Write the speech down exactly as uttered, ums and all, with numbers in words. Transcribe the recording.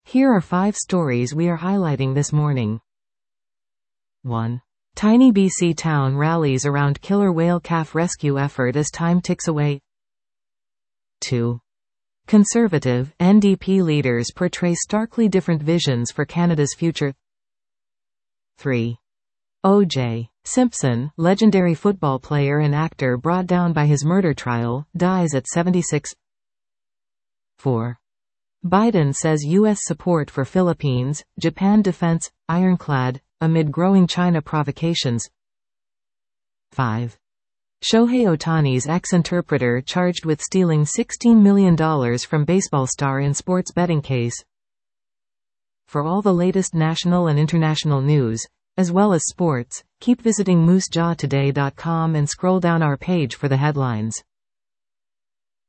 Here are five stories we are highlighting this morning. one. Tiny B C town rallies around killer whale calf rescue effort as time ticks away. two. Conservative, N D P leaders portray starkly different visions for Canada's future. three. O J Simpson, legendary football player and actor brought down by his murder trial, dies at seventy-six. four. Biden says U S support for Philippines, Japan defense, ironclad, amid growing China provocations. five. Shohei Ohtani's ex-interpreter charged with stealing sixteen million dollars from baseball star in sports betting case. For all the latest national and international news, as well as sports, keep visiting moose jaw today dot com and scroll down our page for the headlines.